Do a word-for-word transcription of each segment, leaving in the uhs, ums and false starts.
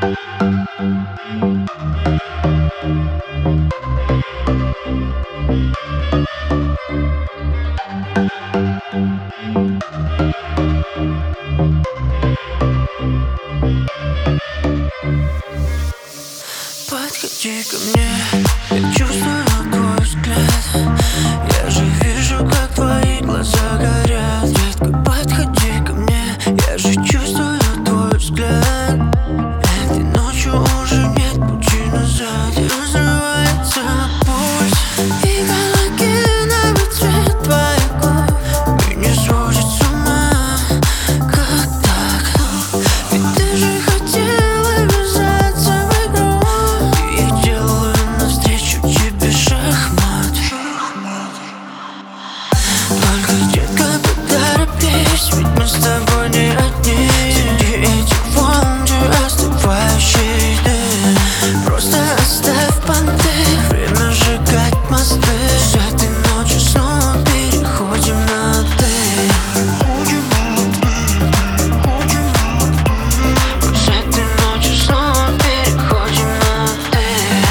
Подходи ко мне, я чувствую твой взгляд. Я же вижу, как твои глаза горят. Детка, подходи ко мне, я же чувствую твой взгляд. Этой ночью уже нет пути назад. Разрывается пульс, и галогеновый цвет твоих губ меня сводит с ума. Как так? Ведь ты же хотела ввязаться в игру. Я делаю навстречу тебе шахмат. Только, детка, поторопись, ведь мы с тобой не одни. Среди этих волн, где остывающий дым, просто оставь понты, время сжигать мосты. С этой ночи снова переходим на ты. С этой ночи снова переходим на ты.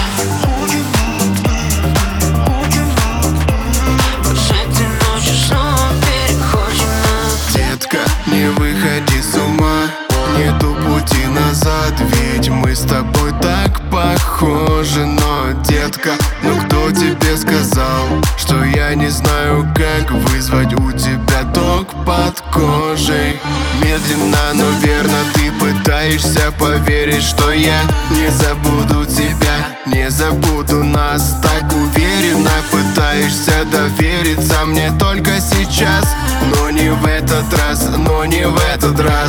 С этой ночи снова переходим на ты. Детка, не выходи с ума, нету пути назад, ведь мы с тобой так похожи. Но, детка, ну кто тебе сказал, что я не знаю, как вызвать у тебя ток под кожей? Медленно, но верно ты пытаешься поверить, что я не забуду тебя, не забуду нас. Так уверенно пытаешься довериться мне только сейчас, но не в этот раз, но не в этот раз.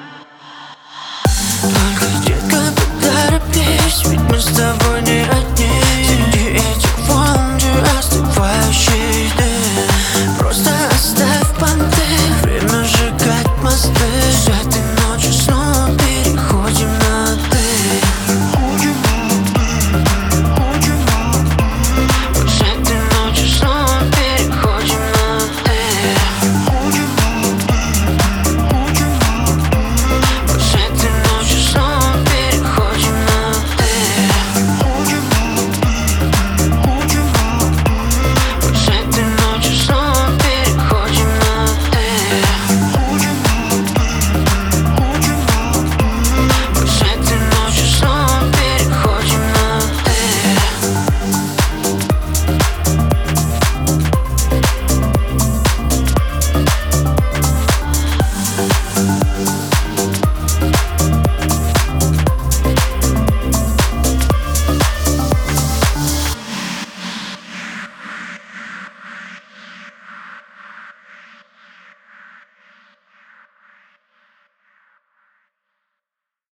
Только, детка, поторопись, ведь мы с тобой не одни.